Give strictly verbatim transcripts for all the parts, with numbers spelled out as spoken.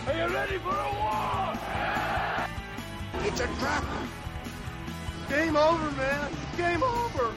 Are you ready for a war? It's a trap. Game over, man. Game over.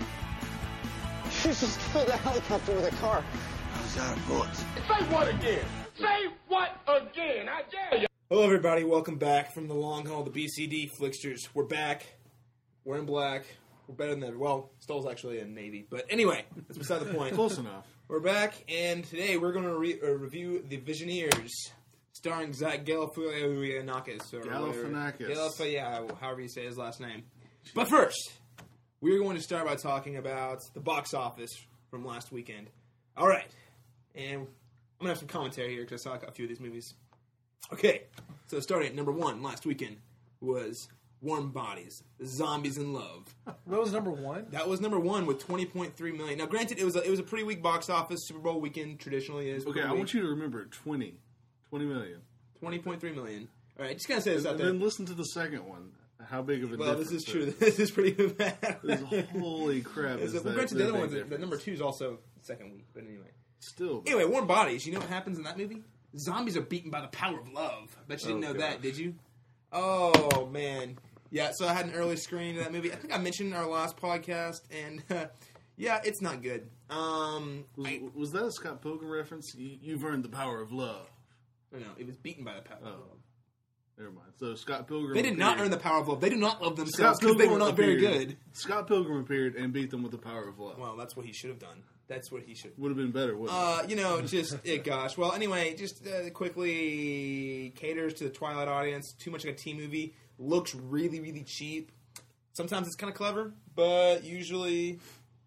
She just killed a helicopter with a car. I was out of bullets. Say what again? Say what again? I dare you. Hello, everybody. Welcome back from the long haul, the B C D Flicksters. We're back. We're in black. We're better than ever. Well, Stoll's actually in Navy. But anyway, that's beside the point. Close enough. We're back, and today we're going to re- uh, review The Visioneers, starring Zach Galifianakis. Or Galifianakis. Galifianakis, yeah, however you say his last name. But first, we're going to start by talking about the box office from last weekend. All right. And I'm going to have some commentary here because I saw a few of these movies. Okay, so starting at number one last weekend was Warm Bodies, Zombies in Love. That was number one? That was number one with twenty point three million dollars. Now, granted, it was a, it was a pretty weak box office. Super Bowl weekend traditionally is. Okay, I want you to remember twenty. twenty million. twenty point three million dollars. All right, just kind of say this out And there. then listen to the second one. How big of a Well, difference this is true. there is. This is pretty bad. This is- holy crap. Is Is it- well, that, granted, that the other big one's, the difference. number two is also second week, but anyway. Still. Anyway, Warm Bodies, you know what happens in that movie? Zombies are beaten by the power of love. Bet you didn't Oh, know gosh. that, did you? Oh, man. Yeah, so I had an early screening of that movie. I think I mentioned in our last podcast, and uh, yeah, it's not good. Um, Was, I, was that a Scott Pilgrim reference? You, you've earned the power of love. no, no, it was beaten by the power of Oh. love. Never mind. So Scott Pilgrim They did not appeared. earn the power of love. They do not love Scott themselves because they Pilgrim were not very appeared. good. Scott Pilgrim appeared and beat them with the power of love. Well, that's what he should have done. That's what he should. Would have been better, wouldn't Uh, you know, just eh, gosh. Well, anyway, just uh, quickly caters to the Twilight audience. Too much like a teen movie. Looks really, really cheap. Sometimes it's kind of clever, but usually,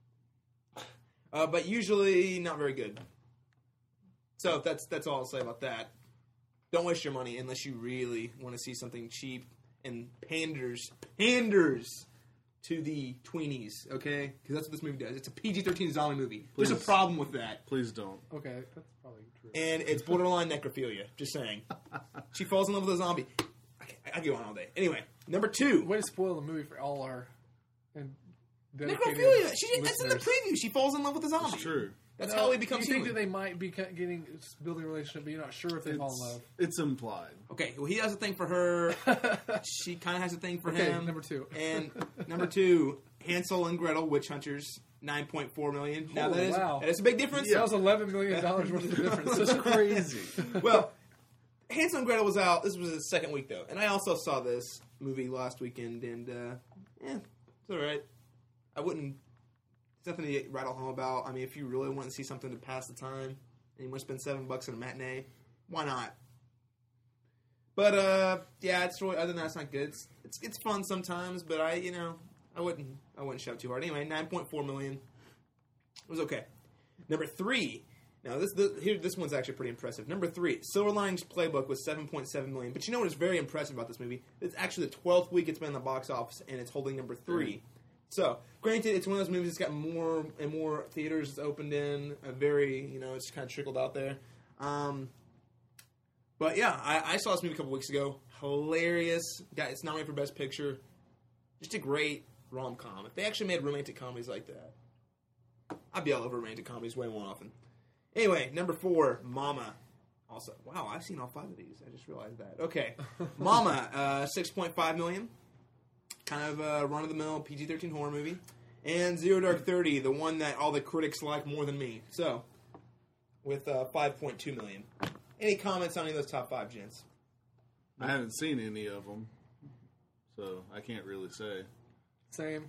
uh, but usually not very good. So that's that's all I'll say about that. Don't waste your money unless you really want to see something cheap and panders panders to the tweenies, okay? Because that's what this movie does. It's a P G thirteen zombie movie. There's a Please. problem with that. it? Please don't. Okay, that's probably true. And it's borderline necrophilia. Just saying. She falls in love with a zombie. I, I, I go on all day. Anyway, number two. Way to spoil the movie for all our and dedicated Necrophilia. She, that's in the listeners. preview. She falls in love with a zombie. It's true. That's No, how he becomes You think human. that they might be ca- getting building a relationship, but you're not sure if they fall in It's, love. it's implied. Okay, well, he has a thing for her. She kind of has a thing for Okay, him. number two. And number two, Hansel and Gretel, Witch Hunters, nine point four million dollars. Now, Oh, that is, wow. that is a big difference. That was eleven million dollars worth of difference. It's crazy. Well, Hansel and Gretel was out. This was the second week, though. And I also saw this movie last weekend, and, uh, yeah, it's all right. I wouldn't... It's nothing to rattle home about. I mean, if you really want to see something to pass the time, and you want to spend seven bucks on a matinee, why not? But, uh, yeah, it's really... Other than that, it's not good. It's, it's, it's fun sometimes, but I, you know, I wouldn't... I wouldn't shove too hard. Anyway, nine point four million dollars. It was okay. Number three... Now, this this, here, this one's actually pretty impressive. Number three, Silver Linings Playbook was seven point seven million dollars. But you know what is very impressive about this movie? It's actually the twelfth week it's been in the box office, and it's holding number three. Mm. So, granted, it's one of those movies that's got more and more theaters it's opened in. A very, you know, it's kind of trickled out there. Um, but, yeah, I, I saw this movie a couple weeks ago. Hilarious. Got, it's nominated for Best Picture. Just a great rom-com. If they actually made romantic comedies like that, I'd be all over romantic comedies way more often. Anyway, number four, Mama. Also, wow, I've seen all five of these. I just realized that. Okay. Mama, uh, six point five million dollars. Kind of a run-of-the-mill P G thirteen horror movie. And Zero Dark Thirty, the one that all the critics like more than me. So, with uh, five point two million dollars. Any comments on any of those top five, gents? I haven't seen any of them, so I can't really say. Same.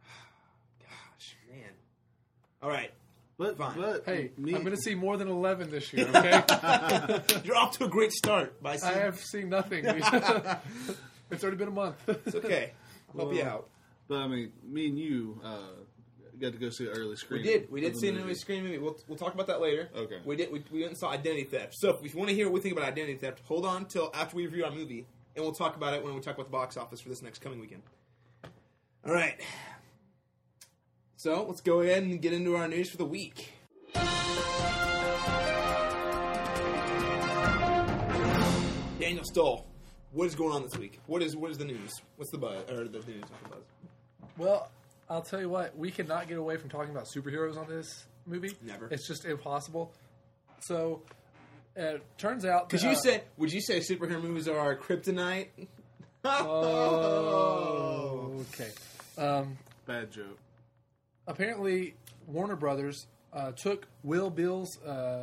Gosh, man. All right. But, Fine. but Hey, me, I'm going to see more than eleven this year, okay? You're off to a great start. By I seeing... have seen nothing. It's already been a month. It's okay. I'll help you out. But I mean, me and you uh, got to go see an early We screening. did. We of did the see an movie. early screen movie. We'll, we'll talk about that later. Okay. We did. We, we went and saw Identity Theft. So if you want to hear what we think about Identity Theft, hold on till after we review our movie, and we'll talk about it when we talk about the box office for this next coming weekend. All right. So let's go ahead and get into our news for the week. Daniel Stoll, what is going on this week? What is what is the news? What's the buzz? Or the news, not the buzz. Well, I'll tell you what. We cannot get away from talking about superheroes on this movie. Never. It's just impossible. So, Uh, turns out Because uh, you said, would you say superhero movies are kryptonite? Oh, okay. Um, Bad joke. apparently, Warner Brothers uh, took Will Bills, uh,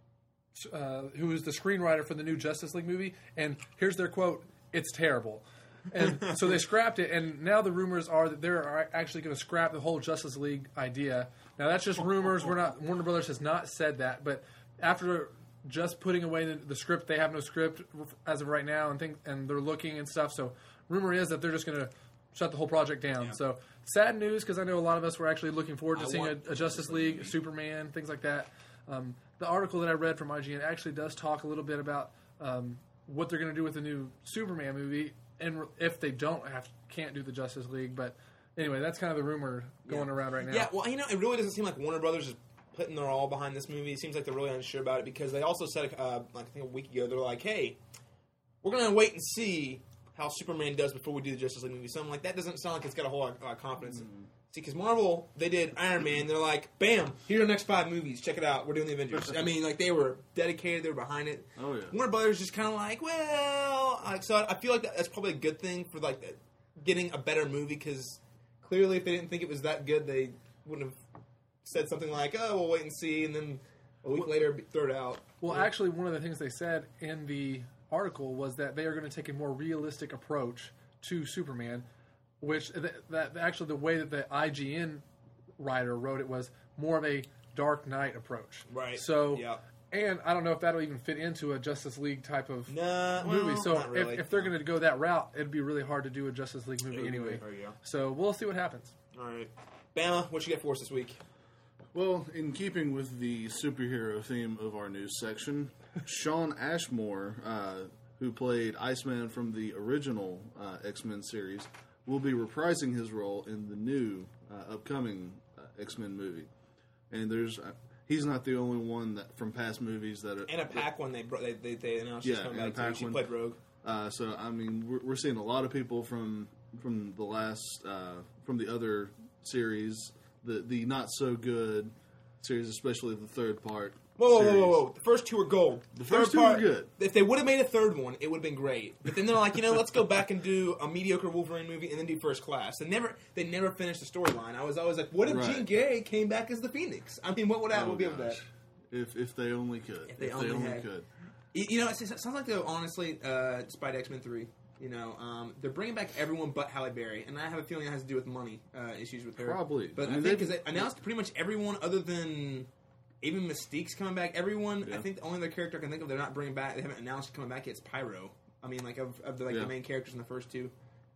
uh, who is the screenwriter for the new Justice League movie, and here's their quote: "It's terrible." And so they scrapped it, and now the rumors are that they're actually going to scrap the whole Justice League idea. Now that's just rumors. We're not Warner Brothers has not said that, but after just putting away the, the script, they have no script as of right now, and think and they're looking and stuff. So rumor is that they're just going to shut the whole project down. Yeah. So sad news, because I know a lot of us were actually looking forward to I seeing a, want a Justice League, a Superman, things like that. Um, the article that I read from I G N actually does talk a little bit about um, what they're going to do with the new Superman movie, and if they don't have can't do the Justice League. But anyway, that's kind of the rumor going Yeah. around right now. Yeah, well, you know, it really doesn't seem like Warner Brothers is putting their all behind this movie. It seems like they're really unsure about it because they also said, uh, like, I think a week ago, they're like, hey, we're going to wait and see how Superman does before we do the Justice League movie. So I'm like, that doesn't sound like it's got a whole lot of confidence. Mm-hmm. See, because Marvel, they did Iron Man. They're like, bam, here are the next five movies. Check it out. We're doing the Avengers. I mean, like, they were dedicated. They were behind it. Oh, yeah. Warner Brothers just kind of like, well, like, so I feel like that, that's probably a good thing for, like, getting a better movie because clearly if they didn't think it was that good, they wouldn't have said something like, oh, we'll wait and see, and then a week later throw it out. Well, yeah. actually, one of the things they said in the article was that they are going to take a more realistic approach to Superman, which that, that actually the way that the I G N writer wrote it was more of a Dark Knight approach. Right. So, yeah. and I don't know if that'll even fit into a Justice League type of Nah, movie. well, So not really. if, if they're going to go that route, it'd be really hard to do a Justice League movie It would be anyway. really hard, yeah. So we'll see what happens. All right. Bama, what you got for us this week? Well, in keeping with the superhero theme of our news section, Shawn Ashmore, uh, who played Iceman from the original uh, X-Men series, will be reprising his role in the new uh, upcoming uh, X-Men movie. And there's uh, he's not the only one that from past movies that are... Anna Paquin, they, bro- they, they, they announced she's Yeah, coming Anna back too. She Paquin. played Rogue. Uh, so I mean, we're, we're seeing a lot of people from from the last uh, from the other series, the the not so good series, especially the third part. Whoa, whoa, whoa, series. whoa, whoa. The first two were gold. The Third first two part, were good. If they would have made a third one, it would have been great. But then they're like, you know, let's go back and do a mediocre Wolverine movie and then do First Class. They never they never finished the storyline. I was always like, what if Right. Jean Grey came back as the Phoenix? I mean, what would happen Oh, with be with that? gosh. If if they only could. If they only had- could. You you know, it sounds like, though, honestly, uh, despite X-Men three, you know, um, they're bringing back everyone but Halle Berry. And I have a feeling it has to do with money uh, issues with her. Probably. But I I, mean, think they've- because they announced pretty much everyone other than... Even Mystique's coming back. Everyone, Yeah. I think the only other character I can think of they're not bringing back, they haven't announced coming back yet, is Pyro. I mean, like, of, of the, like, Yeah. the main characters in the first two.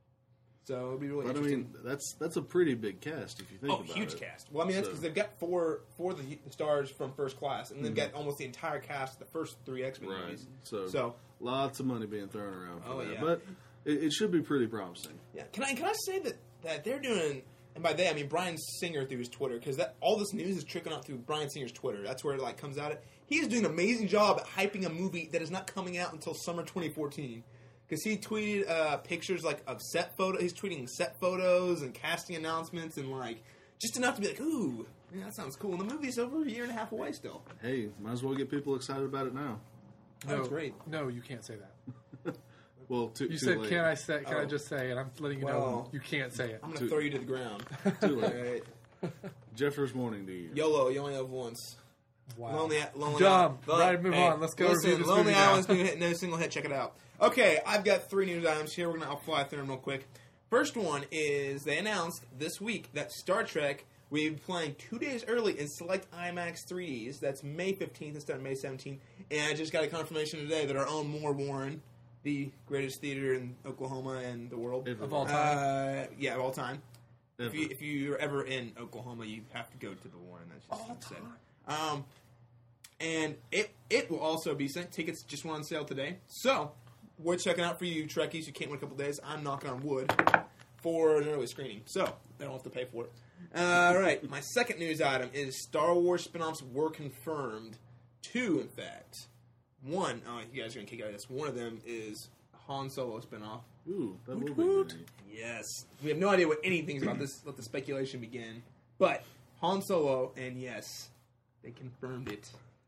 So it'll be really But I interesting. mean, that's that's a pretty big cast if you think Oh, about huge it. cast. Well, I mean, that's So- because they've got four four of the stars from First Class, and they've Mm-hmm. got almost the entire cast of the first three X-Men Right. movies. So, So- lots of money being thrown around for Oh, that. yeah. But it, it should be pretty promising. Yeah, can I can I say that, that they're doing, and by they I mean Bryan Singer through his Twitter, because that all this news is trickling out through Bryan Singer's Twitter. That's where it like comes out. He is doing an amazing job at hyping a movie that is not coming out until summer twenty fourteen. Because he tweeted uh, pictures like of set photo. He's tweeting set photos and casting announcements and like just enough to be like, ooh, yeah, that sounds cool. And the movie's over a year and a half away still. Hey, might as well get people excited about it now. Oh, that's great. No, you can't say that. Well, too, You too said, late. "Can I say? Can I Oh. just say?" And I'm letting you Well, know you can't say it. I'm gonna Too- throw you to the ground. Too All late. right. Jeffers morning to you. YOLO, you only have once. Wow. Lonely, lonely Dumb. Island. Right, move on. Let's go Listen, review this Lonely movie now. Island's new hit, no single hit. Check it out. Okay, I've got three news items here. We're gonna I'll fly through them real quick. First one is they announced this week that Star Trek will be playing two days early in select IMAX three Ds. That's May fifteenth instead of May seventeenth. And I just got a confirmation today that our own Moore Warren, the greatest theater in Oklahoma and the world, Ever. Of all time. uh, yeah, of all time. If Ever. you if you're ever in Oklahoma, you have to go to the Warren. That's just All said. time. Um, and it it will also be sent. Tickets just went on sale today, so we're checking out for you Trekkies. You can't wait a couple days. I'm knocking on wood for an early screening, so they don't have to pay for it. All right, my second news item is Star Wars spin-offs were confirmed. Two, in fact. One, oh, you guys are gonna kick out of this. One of them is Han Solo spin-off. Ooh, that Woot will be woot. great. Yes. We have no idea what anything's about this. Let the speculation begin. But Han Solo, and yes, they confirmed it.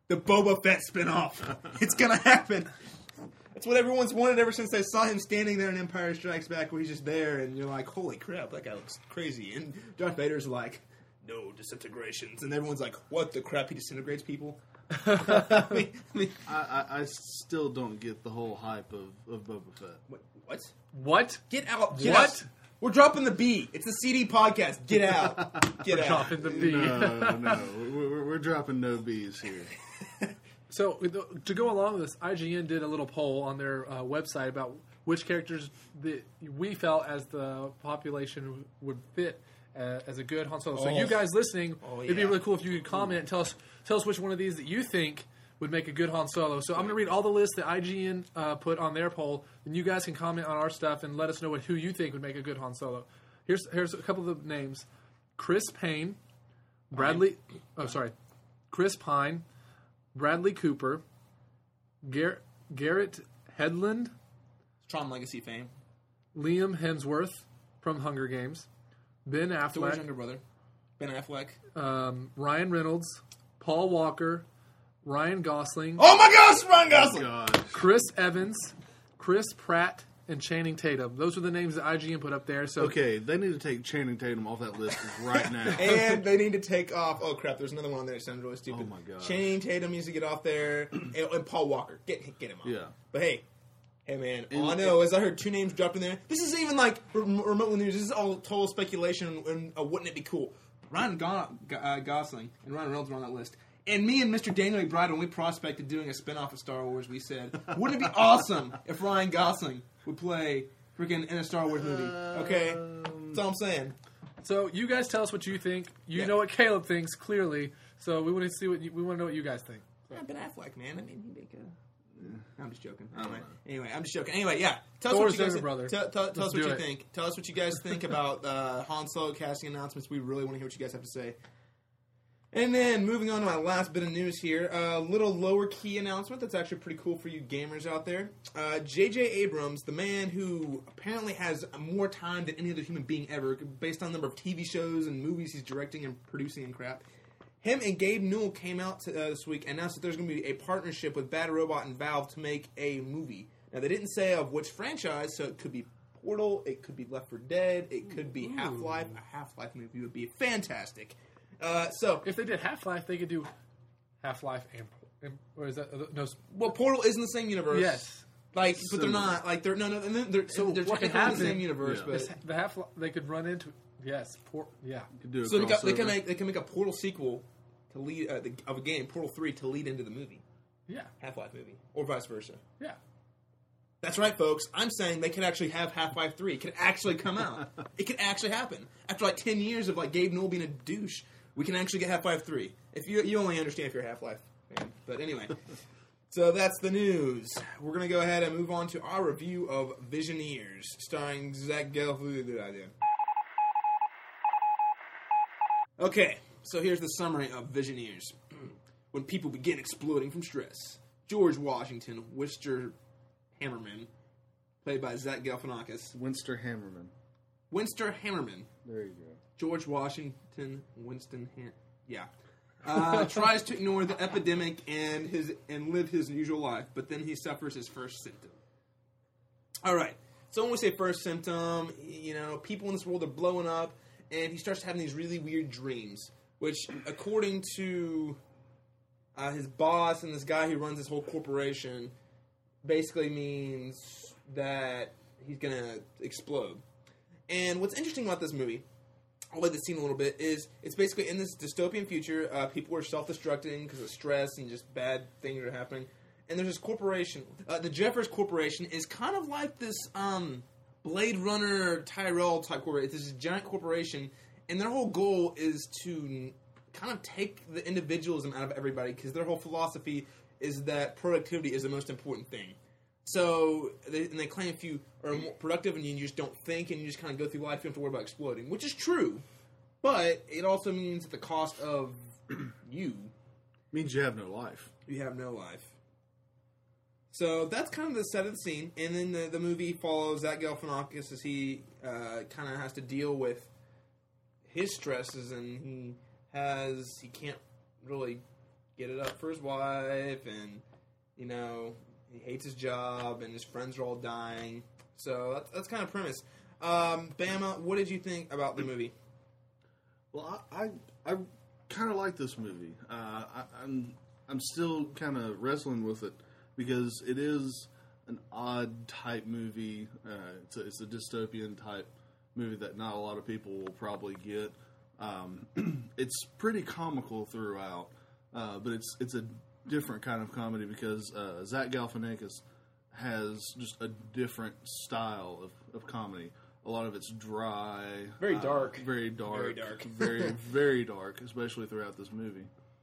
the Boba Fett spinoff. It's gonna happen. That's what everyone's wanted ever since they saw him standing there in Empire Strikes Back, where he's just there, and you're like, holy crap, that guy looks crazy. And Darth Vader's like, no disintegrations, and everyone's like, what the crap? He disintegrates people. I, mean, I, mean, I, I, I still don't get the whole hype of, of Boba Fett. what? What? What? Get out! Get What? out. We're dropping the B. It's the C D podcast. Get out! Get out! Dropping the B. No, no, we're, we're dropping no B's here. So, to go along with this, I G N did a little poll on their uh, website about which characters that we felt as the population would fit uh, as a good Han Solo. So, Oh. you guys listening, Oh, it'd be yeah. really cool if you could comment and tell us tell us which one of these that you think would make a good Han Solo. So, I'm going to read all the lists that I G N uh, put on their poll, and you guys can comment on our stuff and let us know what, who you think would make a good Han Solo. Here's here's a couple of the names: Chris Payne, Bradley. Oh, sorry, Chris Pine. Bradley Cooper, Gar- Garrett Hedlund, Tron Legacy fame. Liam Hemsworth from Hunger Games, Ben Thor's Affleck, younger brother. Ben Affleck. um, Ryan Reynolds, Paul Walker, Ryan Gosling, Oh my gosh, Ryan Gosling! God. Chris Evans, Chris Pratt, and Channing Tatum. Those are the names that I G N put up there. So Okay, they need to take Channing Tatum off that list right now. And they need to take off. Oh crap! There's another one on there that sounds really stupid. Oh, my gosh. Channing Tatum needs to get off there, and, and Paul Walker, get get him off. Yeah. But hey, hey man, And- all I know is I heard two names dropped in there. This isn't even like rem- remotely news. This is all total speculation. And uh, wouldn't it be cool? Ryan Go- Go- uh, Gosling and Ryan Reynolds were on that list. And me and Mister Daniel McBride, when we prospected doing a spinoff of Star Wars, we said, wouldn't it be awesome if Ryan Gosling would play freaking in a Star Wars movie? Okay, that's all I'm saying. So you guys tell us what you think. You Yeah. know what Caleb thinks clearly. So we want to see what you, we want to know what you guys think. Yeah, Ben Affleck, man. I mean, he make a. I'm just joking. Anyway, anyway, I'm just joking. Anyway, yeah. Tell Thor's us what you guys younger brother. Tell, tell, tell Let's us what do you it. think. Tell us what you guys think about uh, Han Solo casting announcements. We really want to hear what you guys have to say. And then moving on to my last bit of news here, a little lower key announcement that's actually pretty cool for you gamers out there. Uh, J J Abrams, the man who apparently has more time than any other human being ever, based on the number of T V shows and movies he's directing and producing and crap. Him and Gabe Newell came out to, uh, this week and announced that there's going to be a partnership with Bad Robot and Valve to make a movie. Now, they didn't say of which franchise, so it could be Portal, it could be Left four Dead, it could be Half-Life. A Half-Life movie would be fantastic. Uh, so, If they did Half Life, they could do Half Life and, and or is that no? well, Portal is in the same universe. Yes. Like, but they're Similar. not. Like, they're no, no. And they're, So they're what technically could in the happen- same universe, Yeah. but This, the Half they could run into yes, por, yeah. Could do a so they, got, they crossover. can make they can make a Portal sequel to lead uh, the, of a game, Portal three, to lead into the movie, Yeah. Half-Life movie, or vice versa. Yeah. That's right, folks. I'm saying they could actually have Half-Life three. It could actually come out. It could actually happen. After like ten years of like Gabe Newell being a douche, we can actually get Half-Life three. If you you only understand if you're a Half-Life fan. But anyway. So that's the news. We're going to go ahead and move on to our review of Visioneers, starring Zach Galifianakis. Okay, so here's the summary of Visioneers. When people begin exploding from stress, George Washington Winster Hammerman, played by Zach Galifianakis. Winster Hammerman. Winster Hammerman. There you go. George Washington Winston Ham- yeah. Uh, tries to ignore the epidemic and his and live his usual life, but then he suffers his first symptom. All right. So when we say first symptom, you know, people in this world are blowing up, and he starts having these really weird dreams, which, according to uh, his boss and this guy who runs this whole corporation, basically means that he's gonna explode. And what's interesting about this movie, I'll lay the scene a little bit, is it's basically in this dystopian future, uh, people are self-destructing because of stress and just bad things are happening. And there's this corporation. Uh, the Jeffers Corporation is kind of like this um, Blade Runner Tyrell type corporation. It's this giant corporation, and their whole goal is to kind of take the individualism out of everybody because their whole philosophy is that productivity is the most important thing. So, they, and they claim if you are more productive and you just don't think and you just kind of go through life, you don't have to worry about exploding, which is true. But it also means at the cost of you, Means you have no life. you have no life. So that's kind of the set of the scene. And then the, the movie follows Zach Galifianakis as he uh, kind of has to deal with his stresses, and he has he can't really get it up for his wife, and you know he hates his job, and his friends are all dying. So that's, that's kind of premise. Um, Bama, what did you think about the movie? Well, I I, I kind of like this movie. Uh, I, I'm I'm still kind of wrestling with it because it is an odd type movie. Uh, it's, a, it's a dystopian type movie that not a lot of people will probably get. Um, it's pretty comical throughout, uh, but it's it's a different kind of comedy because uh, Zach Galifianakis has just a different style of, of comedy. A lot of it's dry, Very dark. uh, very dark, Very dark. very very dark, especially throughout this movie.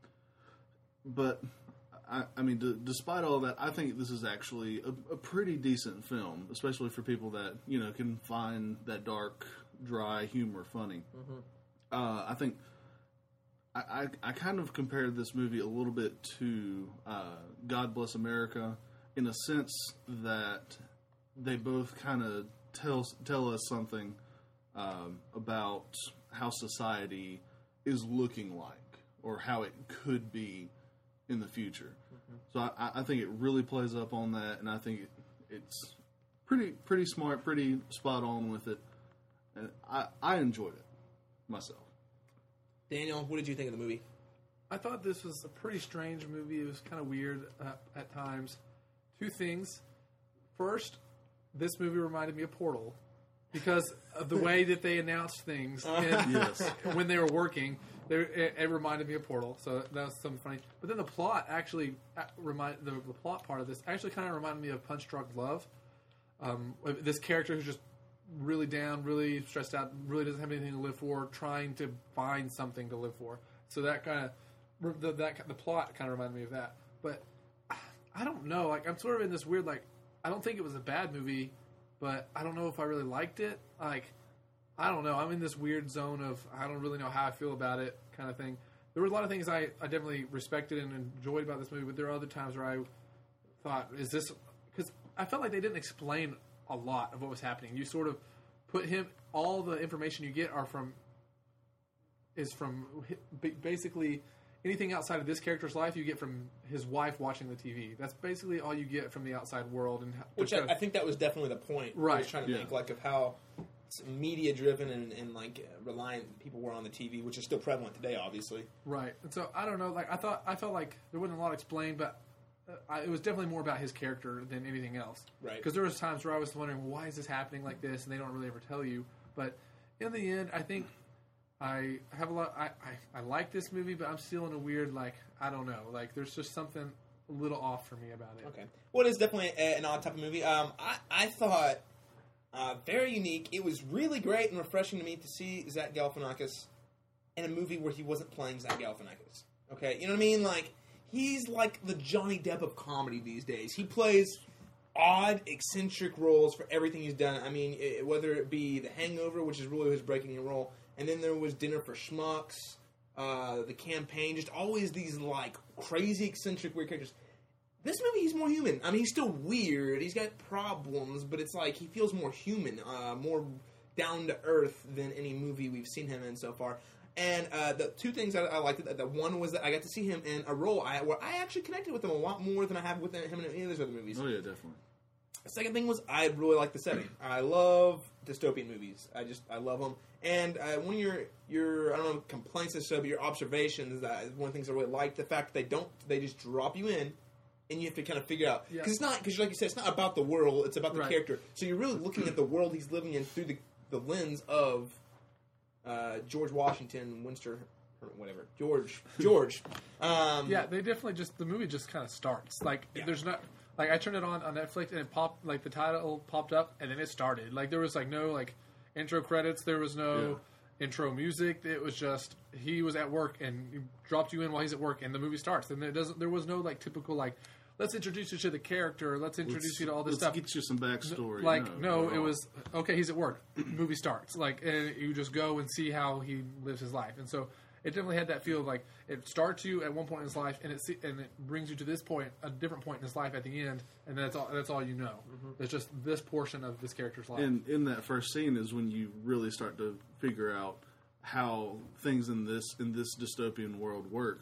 But I, I mean, d- despite all that, I think this is actually a, a pretty decent film, especially for people that you know can find that dark, dry humor funny. Mm-hmm. Uh, I think I, I, I kind of compared this movie a little bit to uh, God Bless America in a sense that they both kind of tell tell us something um, about how society is looking like or how it could be in the future. Mm-hmm. So I, I think it really plays up on that, and I think it, it's pretty pretty smart, pretty spot on with it, and I, I enjoyed it myself. Daniel, what did you think of the movie? I thought this was a pretty strange movie. It was kind of weird uh, at times. Two things. First, this movie reminded me of Portal because of the way that they announced things and Yes. when they were working. They, it, it reminded me of Portal, so that was something funny. But then the plot actually uh, remind the, the plot part of this actually kind of reminded me of Punch Drunk Love. Um, this character who's just really down, really stressed out, really doesn't have anything to live for, trying to find something to live for. So that kind of the, that the plot kind of reminded me of that. But I don't know. Like I'm sort of in this weird like I don't think it was a bad movie, but I don't know if I really liked it. Like I don't know. I'm in this weird zone of I don't really know how I feel about it kind of thing. There were a lot of things I, I definitely respected and enjoyed about this movie, but there are other times where I thought, is this... Because I felt like they didn't explain a lot of what was happening. You sort of put him... All the information you get are from... Is from basically anything outside of this character's life you get from his wife watching the T V. That's basically all you get from the outside world. And Which I, I think that was definitely the point I Right. was trying to Yeah. make, like, of how media driven and, and like uh, reliant people were on the T V, which is still prevalent today, obviously. Right. And so I don't know. Like I thought, I felt like there wasn't a lot explained, but uh, I, it was definitely more about his character than anything else. Right. Because there was times where I was wondering, well, why is this happening like this? And they don't really ever tell you. But in the end, I think I have a lot. I, I, I like this movie, but I'm still in a weird like I don't know. Like there's just something a little off for me about it. Okay. Well, it is definitely a, an odd type of movie. Um, I, I thought uh, very unique. It was really great and refreshing to me to see Zach Galifianakis in a movie where he wasn't playing Zach Galifianakis. Okay, you know what I mean? Like he's like the Johnny Depp of comedy these days. He plays odd, eccentric roles for everything he's done. I mean, it, whether it be The Hangover, which is really his breaking role, and then there was Dinner for Schmucks, uh, The Campaign, just always these like crazy, eccentric, weird characters. This movie, he's more human. I mean, he's still weird. He's got problems, but it's like he feels more human, uh, more down to earth than any movie we've seen him in so far. And uh, the two things that I liked, the one was that I got to see him in a role I, where I actually connected with him a lot more than I have with him in any of those other movies. Oh yeah, definitely. The second thing was I really like the setting. I love dystopian movies. I just I love them. And uh, one of your your I don't know complaints and so, but your observations that is one of the things I really like. The fact that they don't they just drop you in, and you have to kind of figure out because Yeah. it's not because like you said it's not about the world. It's about the Right. character. So you're really looking at the world he's living in through the the lens of uh, George Washington, Winster, or whatever George George. Um, Yeah, they definitely just the movie just kind of starts. Like Yeah. there's not like I turned it on on Netflix and it popped like the title popped up and then it started. Like there was like no like intro credits. There was no intro music. It was just he was at work and he dropped you in while he's at work and the movie starts. And it doesn't. There was no like typical like let's introduce you to the character. Let's introduce Let's- you to all this let's stuff. get you some backstory. Like no, not at it all. was okay. He's at work. Movie starts. Like and you just go and see how he lives his life. And so it definitely had that feel of like it starts you at one point in his life, and it se- and it brings you to this point, a different point in his life at the end, and that's all. That's all you know. Mm-hmm. It's just this portion of this character's life. And in that first scene is when you really start to figure out how things in this in this dystopian world work,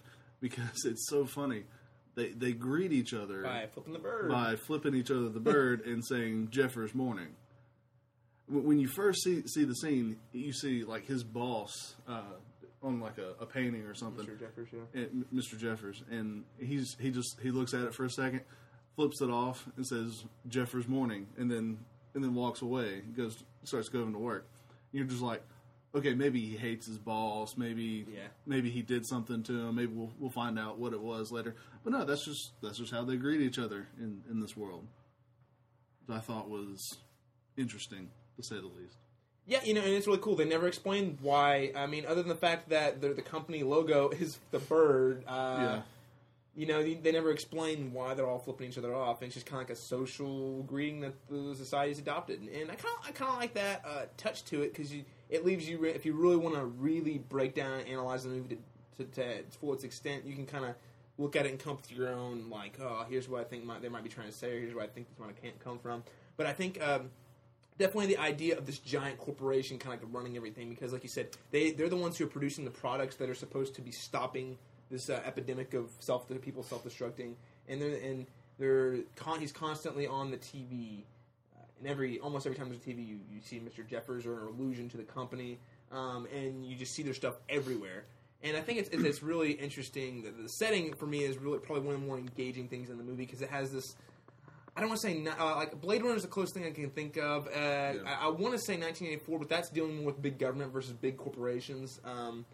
because it's so funny. They they greet each other By flipping the bird. by flipping each other the bird and saying Jeffers morning. When you first see see the scene, you see like his boss uh, on like a, a painting or something, Mister Jeffers, yeah. and, Mister Jeffers, and he's he just he looks at it for a second, flips it off, and says Jeffers morning, and then and then walks away. He goes starts going to work. You're just like, okay, maybe he hates his boss. Maybe Yeah. maybe he did something to him. Maybe we'll we'll find out what it was later. But no, that's just that's just how they greet each other in, in this world. Which I thought was interesting, to say the least. Yeah, you know, and it's really cool. They never explained why. I mean, other than the fact that the, the company logo is the bird. Uh, Yeah. You know, they, they never explain why they're all flipping each other off. It's just kind of like a social greeting that the society's adopted, and I kind of I kind of like that uh, touch to it because it leaves you re- if you really want to really break down and analyze the movie to, to, to its full its extent, you can kind of look at it and come up with your own like, oh, here's what I think might, they might be trying to say, or here's where I think this might can't come from. But I think. Um, Definitely the idea of this giant corporation kind of like running everything because, like you said, they, they're the ones who are producing the products that are supposed to be stopping this uh, epidemic of self people self-destructing. And they're, and they're con- he's constantly on the T V. Uh, and every almost every time there's a T V, you, you see Mister Jeffers or an allusion to the company. Um, and you just see their stuff everywhere. And I think it's, it's really interesting. The, the setting, for me, is really probably one of the more engaging things in the movie because it has this... I don't want to say uh, like Blade Runner is the closest thing I can think of. Uh, yeah. I, I want to say nineteen eighty-four, but that's dealing more with big government versus big corporations. Um,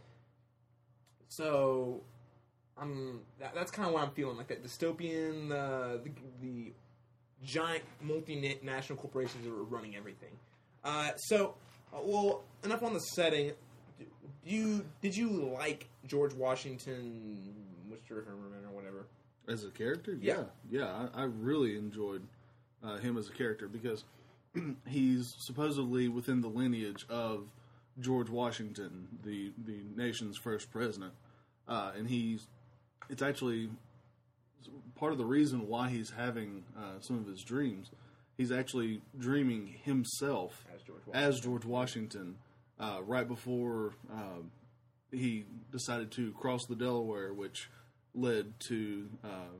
so, um, that, that's kind of what I'm feeling like that dystopian, uh, the, the giant multinational corporations that are running everything. Uh, so, uh, well, enough on the setting. Do you did you like George Washington, Mister Herman, or whatever? As a character, yeah, yeah, yeah I, I really enjoyed uh, him as a character because he's supposedly within the lineage of George Washington, the the nation's first president, uh, and he's it's actually part of the reason why he's having uh, some of his dreams. He's actually dreaming himself as George Washington, as George Washington uh, right before uh, he decided to cross the Delaware, which led to uh,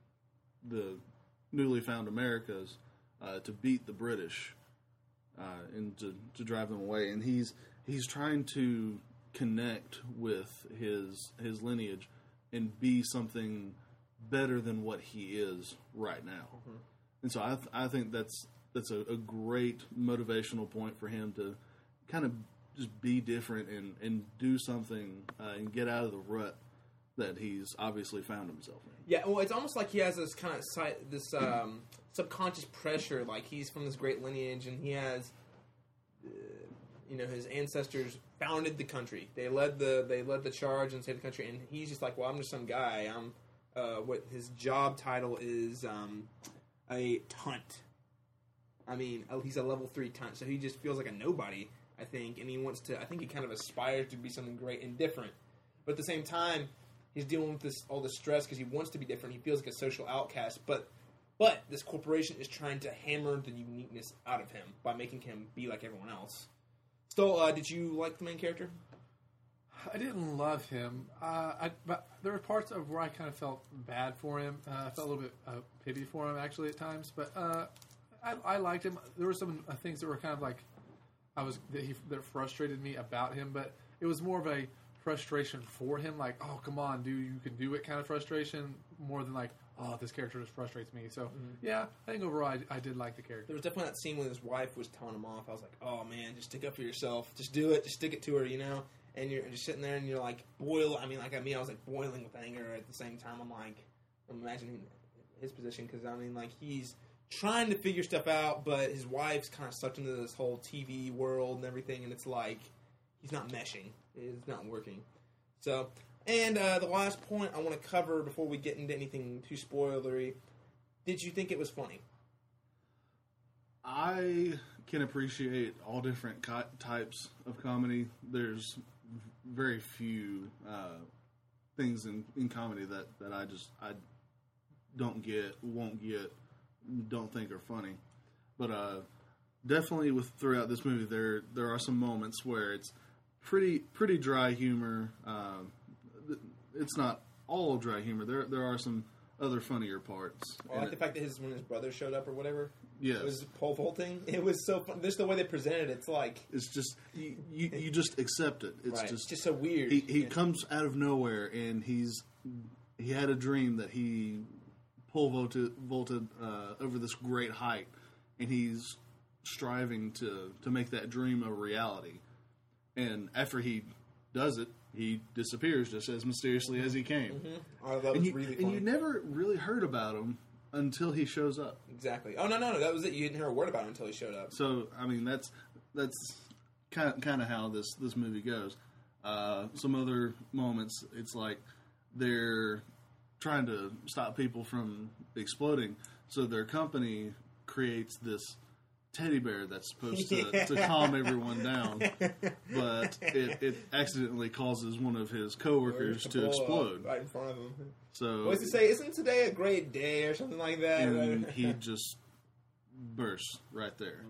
the newly found Americas uh, to beat the British uh, and to, to drive them away. And he's he's trying to connect with his his lineage and be something better than what he is right now. Mm-hmm. And so I th- I think that's that's a, a great motivational point for him to kind of just be different and, and do something uh, and get out of the rut that he's obviously found himself in. Yeah, well, it's almost like he has this kind of side, this um, subconscious pressure, like he's from this great lineage, and he has, uh, you know, his ancestors founded the country. They led the they led the charge and saved the country, and he's just like, well, I'm just some guy. I'm uh, what his job title is um, a tunt. I mean, he's a level three tunt, so he just feels like a nobody, I think, and he wants to. I think he kind of aspires to be something great and different, but at the same time, he's dealing with this all this stress because he wants to be different. He feels like a social outcast, but but this corporation is trying to hammer the uniqueness out of him by making him be like everyone else. So, uh, did you like the main character? I didn't love him, uh, I, but there were parts of where I kind of felt bad for him. Uh, I felt a little bit uh, pity for him actually at times, but uh, I, I liked him. There were some uh, things that were kind of like I was that, he, that frustrated me about him, but it was more of a frustration for him, like, oh, come on, dude, you can do it kind of frustration, more than like, oh, this character just frustrates me. So, mm-hmm. yeah, I think overall I, I did like the character. There was definitely that scene when his wife was telling him off. I was like, oh, man, just stick up for yourself. Just do it. Just stick it to her, you know? And you're just sitting there and you're like, boil. I mean, like, I mean, I was like boiling with anger at the same time. I'm like, I'm imagining his position because, I mean, like, he's trying to figure stuff out, but his wife's kind of sucked into this whole T V world and everything, and it's like, he's not meshing. It's not working. So, and uh, the last point I want to cover before we get into anything too spoilery, did you think it was funny? I can appreciate all different co- types of comedy. There's very few uh, things in, in comedy that, that I just I don't get, won't get, don't think are funny. But uh, definitely with throughout this movie, there there are some moments where it's pretty pretty dry humor. Uh, it's not all dry humor. There there are some other funnier parts. Well, I like the fact that his when his brother showed up or whatever. Yes. It was pole vaulting. It was so fun. Just the way they presented it, it's like It's just you, you, you just accept it. It's right. just It's just so weird. He, he Yeah. comes out of nowhere, and he's he had a dream that he pole vaulted, vaulted uh, over this great height, and he's striving to to make that dream a reality. And after he does it, he disappears just as mysteriously as he came. Mm-hmm. Oh, that was And, you, really and funny. you never really heard about him until he shows up. Exactly. Oh no, no, no. That was it. You didn't hear a word about it until he showed up. So I mean, that's that's kind of, kind of how this this movie goes. Uh, some other moments, it's like they're trying to stop people from exploding, so their company creates this teddy bear that's supposed to, Yeah. to calm everyone down, but it, it accidentally causes one of his coworkers to blow up explode. right in front of him. So What does he say? Isn't today a great day or something like that? and he just bursts right there.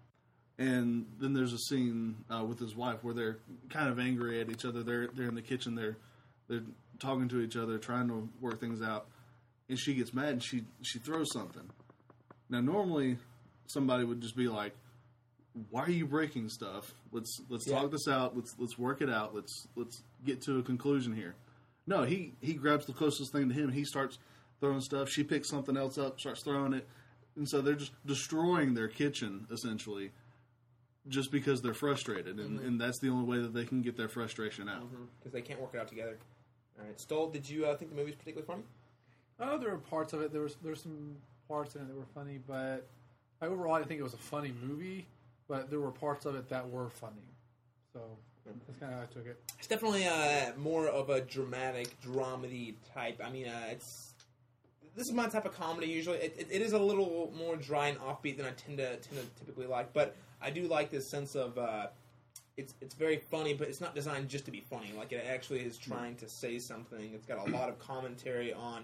And then there's a scene uh, with his wife where they're kind of angry at each other. They're they're in the kitchen. They're they're talking to each other, trying to work things out. And she gets mad and she she throws something. Now normally somebody would just be like, "Why are you breaking stuff? Let's let's Yeah. talk this out. Let's let's work it out. Let's let's get to a conclusion here." No, he he grabs the closest thing to him. He starts throwing stuff. She picks something else up, starts throwing it, and so they're just destroying their kitchen essentially, just because they're frustrated, and, Mm-hmm. and that's the only way that they can get their frustration out. Because they can't work it out together. All right, Stoll, did you uh, think the movie was particularly funny? Oh, there were parts of it. There was there's some parts in it that were funny, but I, overall, I didn't think it was a funny movie. But there were parts of it that were funny, so that's kind of how I took it. It's definitely uh, more of a dramatic, dramedy type. I mean, uh, it's this is my type of comedy. Usually, it, it, it is a little more dry and offbeat than I tend to tend to typically like. But I do like this sense of uh, it's it's very funny, but it's not designed just to be funny. Like it actually is trying to say something. It's got a lot of commentary on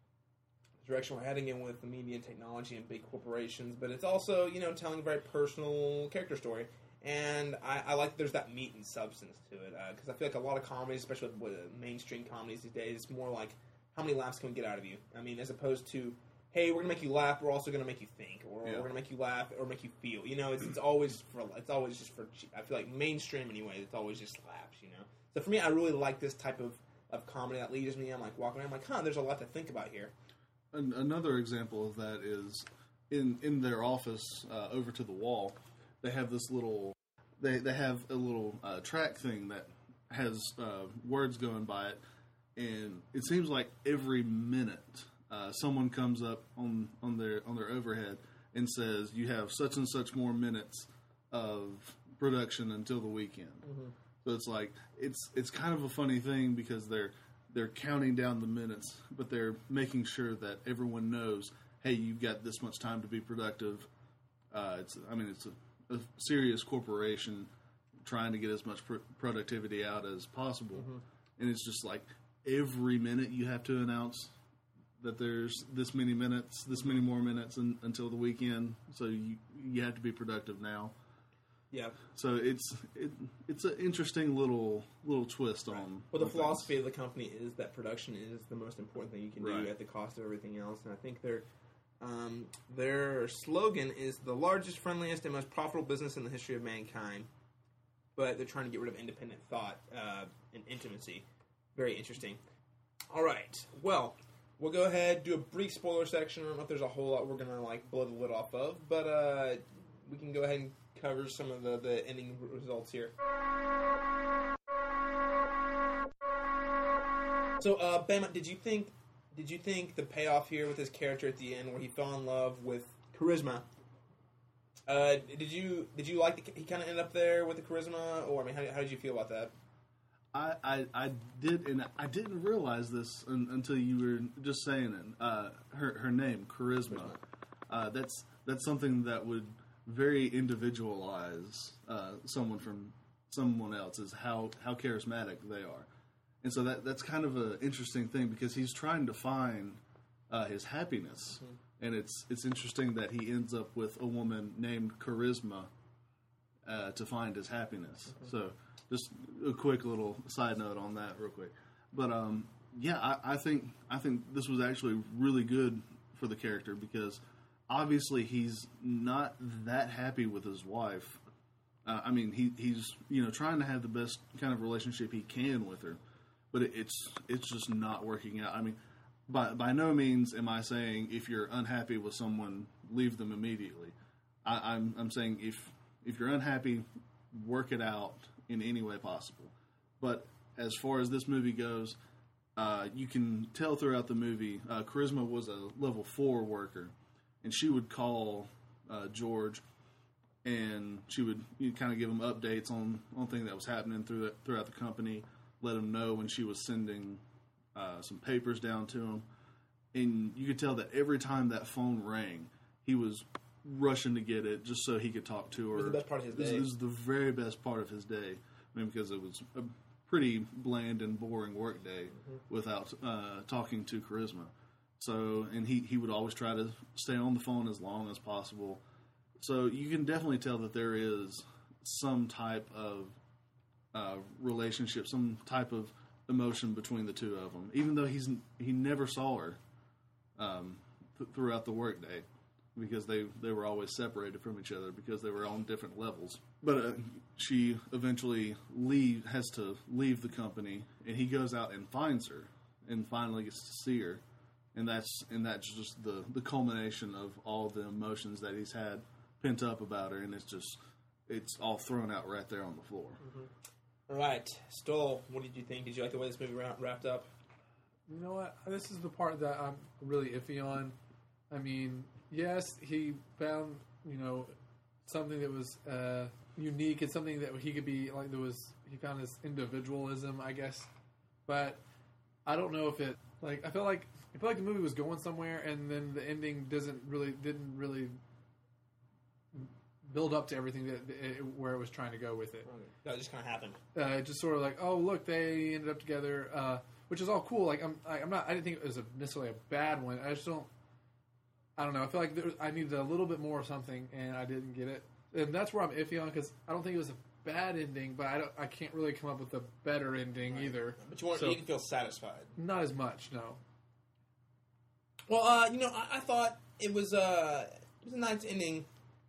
the direction we're heading in with the media and technology and big corporations. But it's also, you know, telling a very personal character story. And I, I like that there's that meat and substance to it, because I feel like a lot of comedies, especially with, with mainstream comedies these days, it's more like, how many laughs can we get out of you? I mean, as opposed to, hey, we're gonna make you laugh, we're also gonna make you think, or Yeah. we're gonna make you laugh or make you feel. You know, it's, it's always for, it's always just for. I feel like mainstream anyway, it's always just laughs. You know, so for me, I really like this type of, of comedy that leads me. I'm like walking around, I'm like, huh, there's a lot to think about here. An- another example of that is in in their office uh, over to the wall, they have this little they they have a little uh, track thing that has uh, words going by it, and it seems like every minute uh, someone comes up on on their on their overhead and says, you have such and such more minutes of production until the weekend. So it's like it's it's kind of a funny thing because they're they're counting down the minutes, but they're making sure that everyone knows, hey, you've got this much time to be productive. Uh, it's I mean it's a, a serious corporation trying to get as much pr- productivity out as possible, and it's just like every minute you have to announce that there's this many minutes, this many more minutes un- until the weekend. So you you have to be productive now. Yeah. So it's it, it's an interesting little little twist on. Well, the on things. philosophy of the company is that production is the most important thing you can Right. do at the cost of everything else, and I think their um, their slogan is the largest, friendliest, and most profitable business in the history of mankind. But they're trying to get rid of independent thought uh, and intimacy. Very interesting. All right. Well, we'll go ahead do a brief spoiler section. I don't know if there's a whole lot we're gonna like blow the lid off of, but uh, we can go ahead and cover some of the, the ending results here. So, uh, Bama, did you think did you think the payoff here with his character at the end, where he fell in love with charisma? Uh, did you did you like the, he kind of ended up there with the charisma, or I mean, how, how did you feel about that? I, I, I did, and I didn't realize this un, until you were just saying it. Uh, her her name, Charisma. Uh, that's that's something that would very individualize uh, someone from someone else, is how, how charismatic they are. And so that that's kind of an interesting thing, because he's trying to find uh, his happiness. Mm-hmm. And it's it's interesting that he ends up with a woman named Charisma uh, to find his happiness. Mm-hmm. So just a quick little side note on that real quick. But um, yeah, I, I think I think this was actually really good for the character because obviously he's not that happy with his wife. Uh, I mean, he he's you know trying to have the best kind of relationship he can with her, but it, it's it's just not working out. I mean, by by no means am I saying if you're unhappy with someone, leave them immediately. I, I'm I'm saying if if you're unhappy, work it out in any way possible. But as far as this movie goes, uh, you can tell throughout the movie, uh, Charisma was a level four worker, and she would call uh, George, and she would you know, kind of give him updates on on things that was happening through the, throughout the company, let him know when she was sending uh, some papers down to him, and you could tell that every time that phone rang, he was rushing to get it just so he could talk to her. It was the best part of his day. This was the very best part of his day. I mean, because it was a pretty bland and boring work day mm-hmm. without uh, talking to Charisma. So, and he, he would always try to stay on the phone as long as possible. So you can definitely tell that there is some type of uh, relationship, some type of emotion between the two of them, even though he's he never saw her um, th- throughout the work day. Because they, they were always separated from each other because they were on different levels. But uh, she eventually leave has to leave the company, and he goes out and finds her, and finally gets to see her, and that's and that's just the, the culmination of all the emotions that he's had pent up about her, and it's just it's all thrown out right there on the floor. Mm-hmm. All right, Stoll, what did you think? Did you like the way this movie wrapped up? You know what? This is the part that I'm really iffy on. I mean, yes, he found, you know, something that was uh, unique and something that he could be, like, there was, he found his individualism, I guess. But I don't know if it, like, I feel like, I feel like the movie was going somewhere and then the ending doesn't really, didn't really build up to everything that it, where it was trying to go with it. That just kind of happened. Uh, just sort of like, oh, look, they ended up together, uh, which is all cool. Like, I'm, I, I'm not, I didn't think it was a, necessarily a bad one. I just don't, I don't know. I feel like there was, I needed a little bit more of something, and I didn't get it. And that's where I'm iffy on, because I don't think it was a bad ending, but I don't. I can't really come up with a better ending right. either. But you want so, you can feel satisfied. Not as much, no. Well, uh, you know, I, I thought it was uh, it was a nice ending.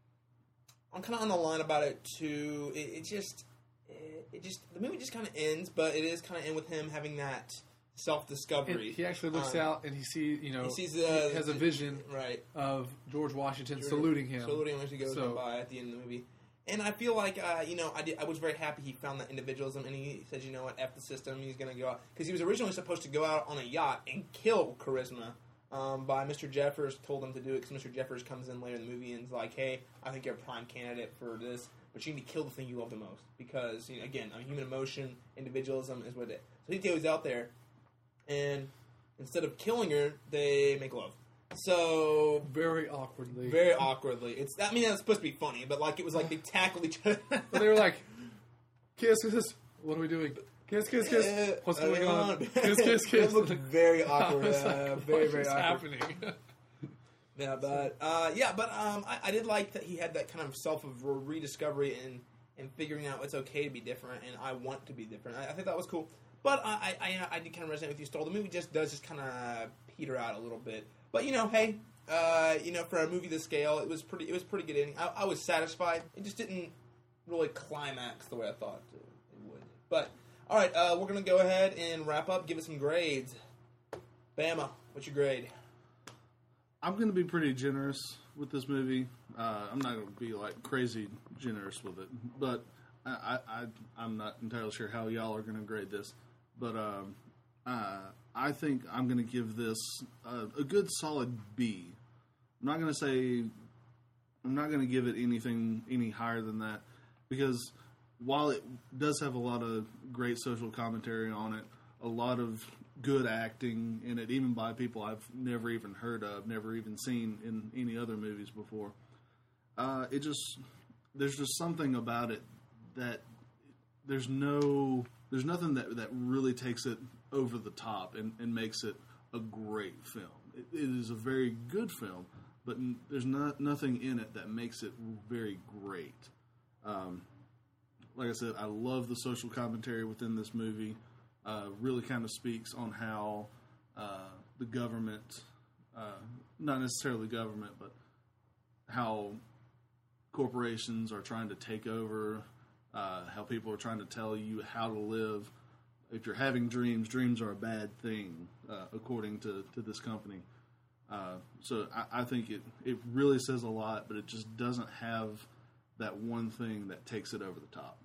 I'm kind of on the line about it too. It, it just, it, it just the movie just kind of ends, but it is kind of end with him having that self-discovery. And he actually looks um, out and he sees, you know, he, sees, uh, he has a vision right. of George Washington George, saluting him. Saluting him as he goes so, by at the end of the movie. And I feel like, uh, you know, I, did, I was very happy he found that individualism, and he said, you know what, F the system, he's going to go out. Because he was originally supposed to go out on a yacht and kill Charisma um, by Mister Jeffers, told him to do it, because Mister Jeffers comes in later in the movie and is like, hey, I think you're a prime candidate for this, but you need to kill the thing you love the most. Because, you know, again, I mean, human emotion, individualism is what it is. So he goes out there, and instead of killing her, they make love. So very awkwardly, very awkwardly. It's I mean it's supposed to be funny, but like it was like they tackle each other. But they were like, kiss, kiss. What are we doing? Kiss, kiss, kiss. Uh, What's going uh, on? Kiss, kiss, kiss. It looked very awkward. Like, uh, very, very awkward. Happening? yeah, but uh, yeah, but um, I, I did like that he had that kind of self of rediscovery and and figuring out it's okay to be different, and I want to be different. I, I think that was cool. But I, I, I did kind of resonate with you, Stoll. The movie just does just kind of peter out a little bit. But you know, hey, uh, you know, for a movie this scale, it was pretty. It was pretty good ending. I, I was satisfied. It just didn't really climax the way I thought it would. But all right, uh, we're gonna go ahead and wrap up. Give it some grades. Bama, what's your grade? I'm gonna be pretty generous with this movie. Uh, I'm not gonna be like crazy generous with it, but I, I I'm not entirely sure how y'all are gonna grade this. But um, uh, I think I'm going to give this a, a good solid B. I'm not going to say, I'm not going to give it anything any higher than that, because while it does have a lot of great social commentary on it, a lot of good acting in it, even by people I've never even heard of, never even seen in any other movies before, uh, it just, there's just something about it that there's no... There's nothing that, that really takes it over the top and, and makes it a great film. It, it is a very good film, but n- there's not nothing in it that makes it very great. Um, like I said, I love the social commentary within this movie. uh, really kind of speaks on how uh, the government, uh, not necessarily government, but how corporations are trying to take over, uh, how people are trying to tell you how to live. If you're having dreams, dreams are a bad thing, uh, according to, to this company. Uh, so I, I think it, it really says a lot, but it just doesn't have that one thing that takes it over the top.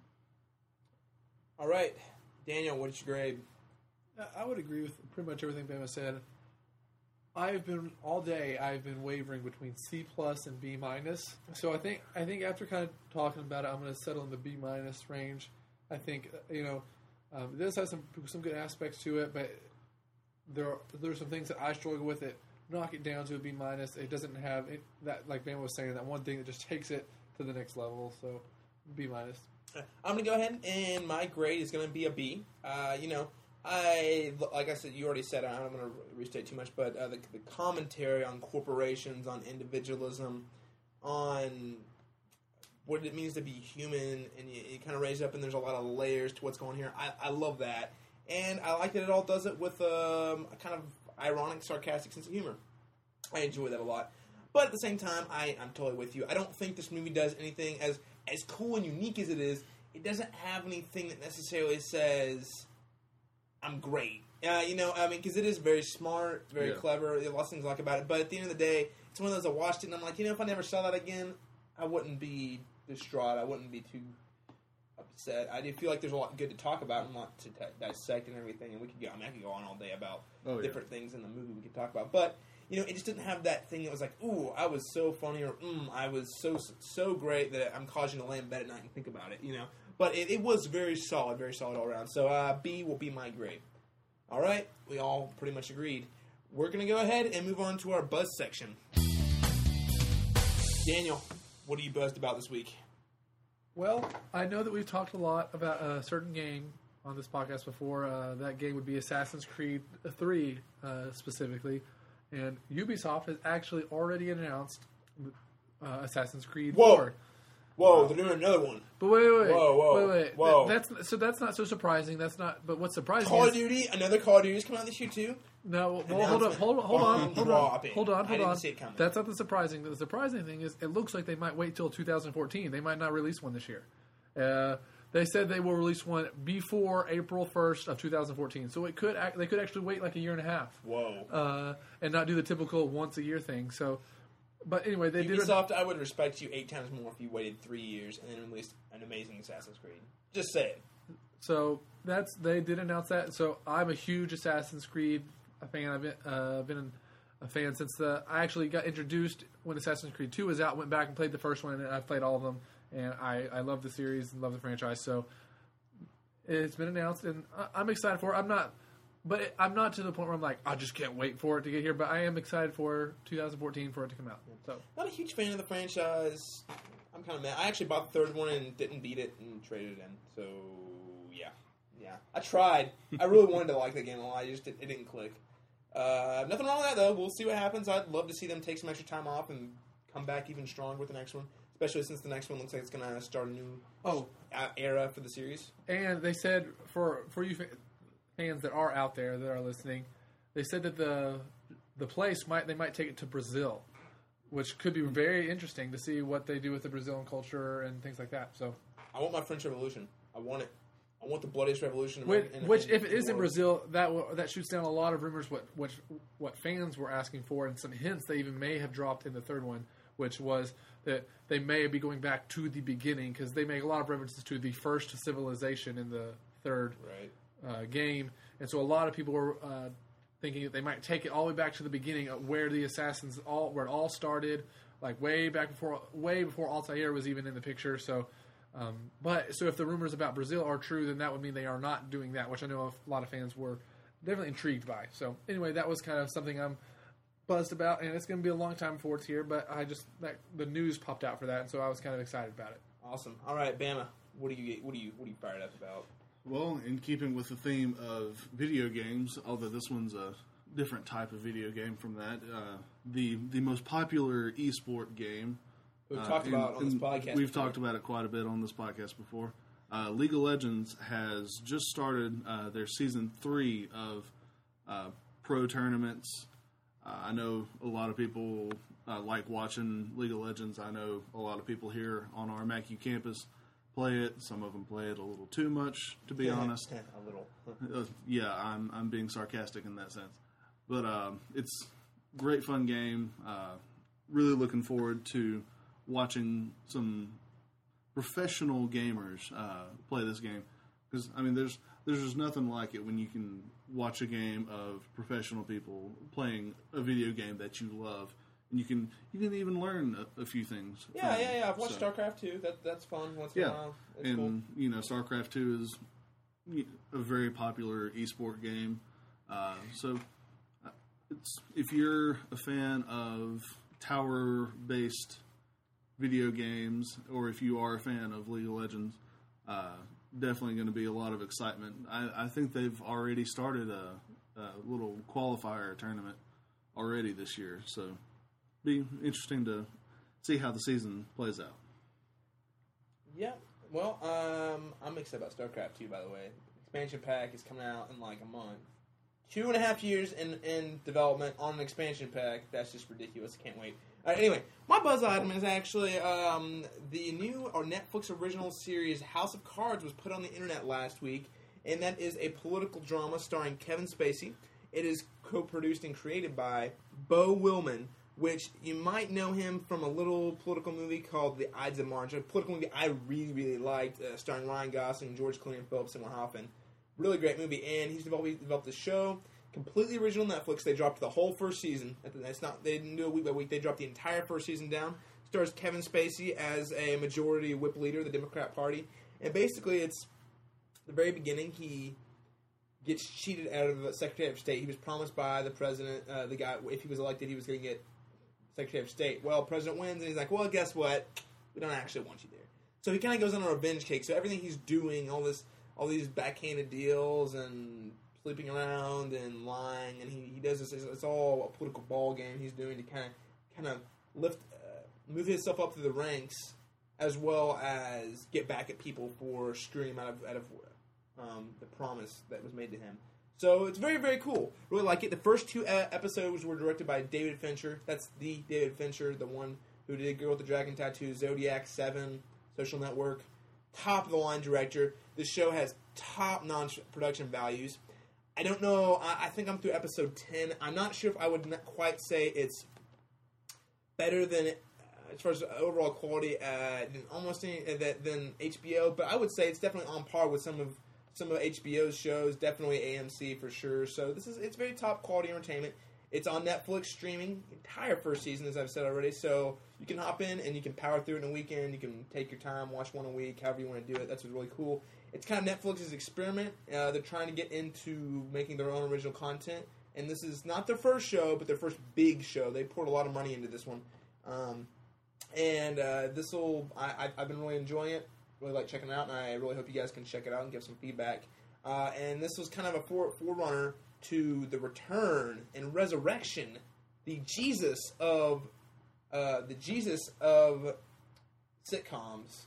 All right. Daniel, what's your grade? I would agree with pretty much everything Bama said. I've been all day. I've been wavering between C plus and B minus. So I think I think after kind of talking about it, I'm going to settle in the B minus range. I think you know um, this has some some good aspects to it, but there are, there are some things that I struggle with. It knock it down to a B minus. It doesn't have it, that, like Bama was saying, that one thing that just takes it to the next level. So B minus. I'm going to go ahead and my grade is going to be a B. Uh, you know. I, like I said, you already said, I don't want to restate too much, but uh, the, the commentary on corporations, on individualism, on what it means to be human, and you, you kind of raise it up, and there's a lot of layers to what's going here. I, I love that. And I like that it all does it with um, a kind of ironic, sarcastic sense of humor. I enjoy that a lot. But at the same time, I, I'm totally with you. I don't think this movie does anything as, as cool and unique as it is. It doesn't have anything that necessarily says, I'm great. Uh, you know, I mean, because it is very smart, very yeah. clever. There are lots of things I like about it. But at the end of the day, it's one of those I watched it and I'm like, you know, if I never saw that again, I wouldn't be distraught. I wouldn't be too upset. I do feel like there's a lot good to talk about and a lot to t- dissect and everything. And we could go, I mean, I could go on all day about oh, yeah. different things in the movie we could talk about. But, you know, it just didn't have that thing that was like, ooh, I was so funny or, mm, I was so, so great that I'm causing you to lay in bed at night and think about it, you know. But it, it was very solid, very solid all around. So uh, B will be my grade. All right, we all pretty much agreed. We're going to go ahead and move on to our buzz section. Daniel, what are you buzzed about this week? Well, I know that we've talked a lot about a certain game on this podcast before. Uh, that game would be Assassin's Creed three, uh, specifically. And Ubisoft has actually already announced uh, Assassin's Creed Whoa. four. Whoa, they're doing another one. But wait, wait, wait. Whoa, whoa, wait, wait. whoa. That, that's so that's not so surprising. That's not. But what's surprising? Call is, of Duty, another Call of Duty is coming out this year too. No, well, hold on, hold on, hold on, hold on, Dropping. hold on, I hold didn't on. see it coming. That's not the surprising. The surprising thing is, it looks like they might wait till two thousand fourteen. They might not release one this year. Uh, they said they will release one before April first of two thousand fourteen. So it could act, they could actually wait like a year and a half. Whoa. Uh, and not do the typical once a year thing. So, but anyway, they did. Ubisoft, I would respect you eight times more if you waited three years and then released an amazing Assassin's Creed. Just say it. So that's they did announce that. So I'm a huge Assassin's Creed fan. I've been, uh, been a fan since the I actually got introduced when Assassin's Creed two was out. Went back and played the first one, and I've played all of them. And I, I love the series and love the franchise. So it's been announced, and I'm excited for it. I'm not, but it, I'm not to the point where I'm like, I just can't wait for it to get here. But I am excited for twenty fourteen for it to come out. So Not a huge fan of the franchise. I'm kind of mad. I actually bought the third one and didn't beat it and traded it in. So yeah, yeah. I tried. I really wanted to like the game a lot. I just did, it didn't click. Uh, nothing wrong with that though. We'll see what happens. I'd love to see them take some extra time off and come back even stronger with the next one. Especially since the next one looks like it's going to start a new oh era for the series. And they said for for you fans that are out there that are listening, they said that the the place might they might take it to Brazil, which could be very interesting to see what they do with the Brazilian culture and things like that. So I want my French Revolution. I want it. I want the bloodiest revolution. In which, in, which in, if it in is in world. Brazil, that will, that shoots down a lot of rumors. What what what fans were asking for, and some hints they even may have dropped in the third one, which was that they may be going back to the beginning because they make a lot of references to the first civilization in the third right. uh, game, and so a lot of people were uh, thinking that they might take it all the way back to the beginning of where the assassins all where it all started, like way back before way before Altair was even in the picture. So, um, but so if the rumors about Brazil are true, then that would mean they are not doing that, which I know a lot of fans were definitely intrigued by. So anyway, that was kind of something I'm buzzed about, and it's going to be a long time before it's here, but I just that the news popped out for that, and so I was kind of excited about it. Awesome. All right, Bama, what do you get? What do you what are you fired up about? Well, in keeping with the theme of video games, although this one's a different type of video game from that, uh, the the most popular esport game We've uh, talked and- about it on this and podcast. We've before. talked about it quite a bit on this podcast before. Uh, League of Legends has just started uh, their season three of uh, pro tournaments. Uh, I know a lot of people uh, like watching League of Legends. I know a lot of people here on our Mackey campus play it. Some of them play it a little too much, to be honest. A little. Uh, yeah, I'm I'm being sarcastic in that sense. But um, it's a great fun game. Uh, really looking forward to watching some professional gamers uh, play this game. Because, I mean, there's there's just nothing like it when you can watch a game of professional people playing a video game that you love. And you can you can even learn a, a few things. Yeah, from yeah, yeah. I've watched so. StarCraft two. That that's fun. Once in Yeah, a while. It's and cool. you know, StarCraft two is a very popular esport game. Uh, so, uh, it's if you're a fan of tower-based video games, or if you are a fan of League of Legends, uh, definitely going to be a lot of excitement. I, I think they've already started a, a little qualifier tournament already this year, so be interesting to see how the season plays out. Yeah. Well, um, I'm excited about StarCraft two, by the way. Expansion pack is coming out in like a month. Two and a half years in, in development on an expansion pack. That's just ridiculous. Can't wait. All right, anyway, my buzz item is actually um, the new or Netflix original series House of Cards was put on the internet last week, and that is a political drama starring Kevin Spacey. It is co-produced and created by Beau Willimon, which you might know him from a little political movie called The Ides of March, a political movie I really, really liked, uh, starring Ryan Gosling, George Clooney, and Philip Seymour Hoffman. Really great movie, and he's developed, he's developed the show, completely original Netflix. They dropped the whole first season. It's not they didn't do it week by week. They dropped the entire first season down. Stars Kevin Spacey as a majority whip leader of the Democrat Party, and basically it's the very beginning. He gets cheated out of the Secretary of State. He was promised by the president, uh, the guy, if he was elected, he was going to get Secretary of State. Well, president wins, and he's like, well, guess what? We don't actually want you there. So he kind of goes on a revenge kick. So everything he's doing, all this, all these backhanded deals and sleeping around and lying, and he, he does this. It's all a political ball game he's doing to kind of kind of lift, uh, move himself up through the ranks, as well as get back at people for screwing him out of out of um, the promise that was made to him. So it's very, very cool. Really like it. The first two uh, episodes were directed by David Fincher. That's the David Fincher, the one who did Girl with the Dragon Tattoo, Zodiac, Seven, Social Network. Top of the line director. This show has top non-production values. I don't know. I, I think I'm through episode ten. I'm not sure if I would not quite say it's better than, uh, as far as overall quality, uh, than almost any, uh, that, than H B O. But I would say it's definitely on par with some of some of H B O's shows. Definitely A M C for sure. So this is it's very top quality entertainment. It's on Netflix streaming, entire first season, as I've said already. So you can hop in and you can power through it in a weekend. You can take your time, watch one a week, however you want to do it. That's what's really cool. It's kind of Netflix's experiment. Uh, they're trying to get into making their own original content. And this is not their first show, but their first big show. They poured a lot of money into this one. Um, and uh, this will, I, I've been really enjoying it. Really like checking it out, and I really hope you guys can check it out and give some feedback. Uh, and this was kind of a fore, forerunner to the return and resurrection, the Jesus of uh, the Jesus of sitcoms.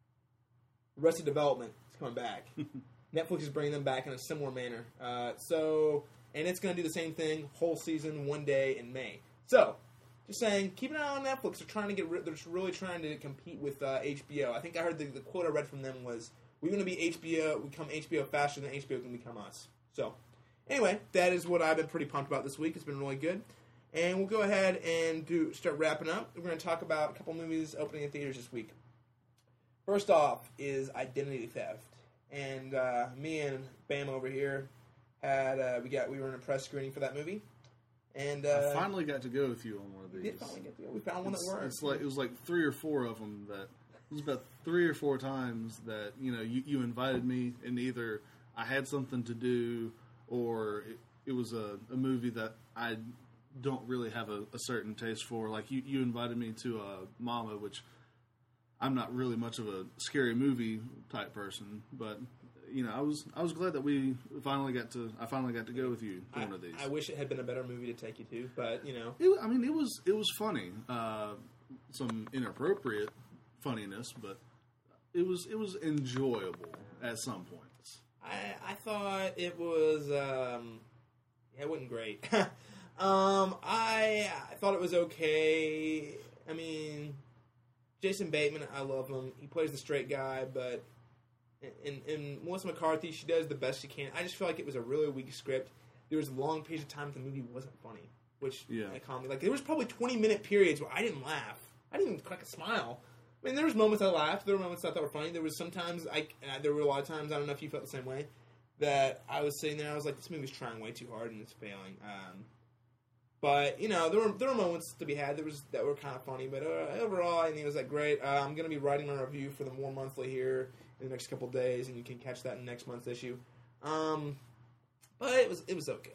Arrested Development is coming back. Netflix is bringing them back in a similar manner. Uh, so, and it's going to do the same thing, whole season, one day in May. So, just saying, keep an eye on Netflix. They're trying to get. They're really trying to compete with uh, H B O. I think I heard the, the quote I read from them was, "We're going to be H B O. We become H B O faster than H B O can become us." So, anyway, that is what I've been pretty pumped about this week. It's been really good, and we'll go ahead and do start wrapping up. We're going to talk about a couple movies opening in theaters this week. First off is Identity Theft, and uh, me and Bam over here had uh, we got we were in a press screening for that movie. And uh, I finally got to go with you on one of these. We did finally get to go. We found one it's, that worked. It's like it was like three or four of them that it was about three or four times that you know you, you invited me, and either I had something to do or it, it was a, a movie that I don't really have a, a certain taste for. Like you, you invited me to uh, Mama, which I'm not really much of a scary movie type person, but. You know, I was I was glad that we finally got to I finally got to go with you to I, one of these. I wish it had been a better movie to take you to, but you know, It, I mean, it was it was funny, uh, some inappropriate funniness, but it was it was enjoyable at some points. I I thought it was um, yeah, it wasn't great. um, I I thought it was okay. I mean, Jason Bateman, I love him. He plays the straight guy, but in in Melissa McCarthy, she does the best she can. I just feel like it was a really weak script. There was long periods of time the movie wasn't funny, which Yeah. a comedy like there was probably twenty minute periods where I didn't laugh. I didn't even crack a smile. I mean, there was moments I laughed. There were moments I thought were funny. There was sometimes I uh, there were a lot of times I don't know if you felt the same way that I was sitting there. I was like, this movie's trying way too hard and it's failing. Um, but you know, there were there were moments to be had. There was that were kind of funny. But uh, overall, I think it was like great. Uh, I'm going to be writing my review for the More Monthly here in the next couple of days, and you can catch that in next month's issue. Um, but it was it was okay.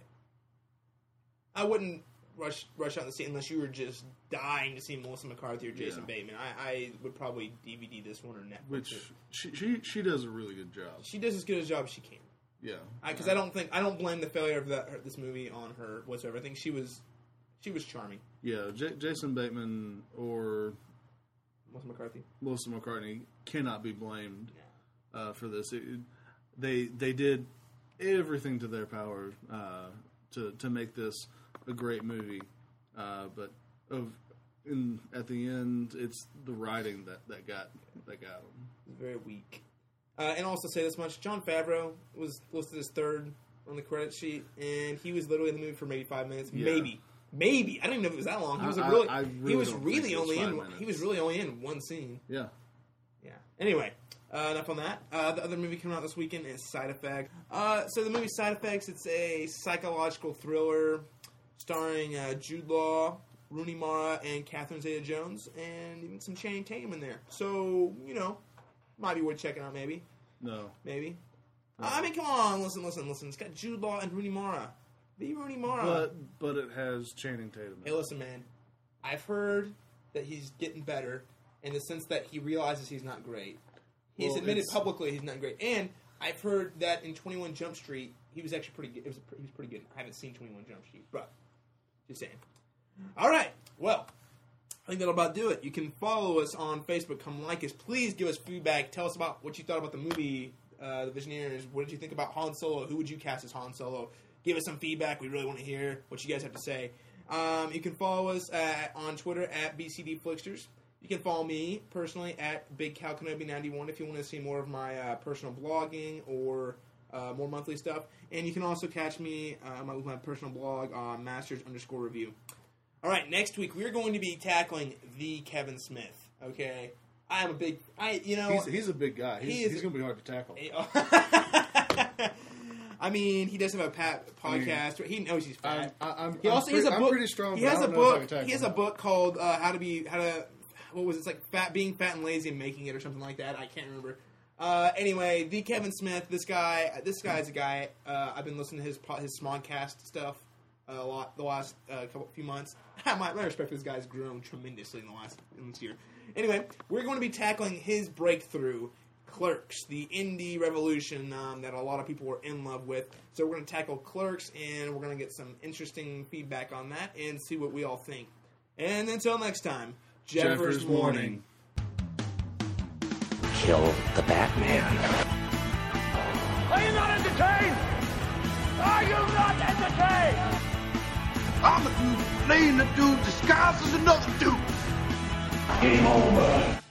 I wouldn't rush rush out to see it unless you were just dying to see Melissa McCarthy or Jason Yeah. Bateman. I, I would probably D V D this one or Netflix. Which it. she, she she does a really good job. She does as good a job as she can. Yeah, Because I, I don't think I don't blame the failure of that her, this movie on her whatsoever. I think she was she was charming. yeah. J- Jason Bateman or Melissa McCarthy. Melissa McCartney cannot be blamed uh, for this. It, they they did everything to their power uh, to to make this a great movie, uh, but of in at the end, it's the writing that, that got that got them. Very weak. Uh, and also say this much: Jon Favreau was listed as third on the credit sheet, and he was literally in the movie for maybe five minutes, Yeah. maybe, maybe. I don't even know if it was that long. He was a I- really, I- I really he was don't really think it was only five in. minutes. He was really only in one scene. Yeah, Yeah. Anyway, uh, enough on that. Uh, the other movie coming out this weekend is Side Effect. Uh, so the movie Side Effects, it's a psychological thriller starring uh, Jude Law, Rooney Mara, and Catherine Zeta-Jones, and even some Channing Tatum in there. So, you know, might be worth checking out maybe. no, Maybe. Uh, I mean, come on, listen, listen, listen. It's got Jude Law and Rooney Mara. The Rooney Mara. but but it has Channing Tatum. Hey, listen, man. I've heard that he's getting better in the sense that he realizes he's not great. He's Well, admitted it's- publicly he's not great, and I've heard that in twenty-one Jump Street he was actually pretty good. It was he was pretty good. I haven't seen twenty-one Jump Street, but just saying. All right, well, I think that'll about do it. You can follow us on Facebook. Come like us. Please give us feedback. Tell us about what you thought about the movie, uh, The Visionaries. What did you think about Han Solo? Who would you cast as Han Solo? Give us some feedback. We really want to hear what you guys have to say. Um, you can follow us at, on Twitter at B C D Flicksters. You can follow me personally at Big Cal Kenobi ninety-one if you want to see more of my uh, personal blogging or uh, more monthly stuff. And you can also catch me uh, my, with my personal blog on Masters underscore Review. All right, next week we're going to be tackling the Kevin Smith. Okay, I am a big, I you know He's, he's a big guy. He's, He is- he's going to be hard to tackle. I mean, he does have a pat podcast. He knows he's fat. I'm, I- I'm, He also I'm, he has pre- a book. I'm pretty strong. He but has I a don't know if I book. can tackle He has a him. book called uh, "How to Be How to." What was it? It's like fat, being fat and lazy and making it, or something like that. I can't remember. Uh, anyway, the Kevin Smith. This guy. This guy's a guy. Uh, I've been listening to his po- his Smodcast stuff uh, a lot the last uh, couple few months. my, my respect for this guy's grown tremendously in the last in this year. Anyway, we're going to be tackling his breakthrough, Clerks, the indie revolution um, that a lot of people were in love with. So we're going to tackle Clerks, and we're going to get some interesting feedback on that and see what we all think. And until next time, Jeffers, Jeffers Morning. Morning. Kill the Batman. Are you not entertained? Are you not entertained? I'm a dude playing a dude disguised as another dude. Game over.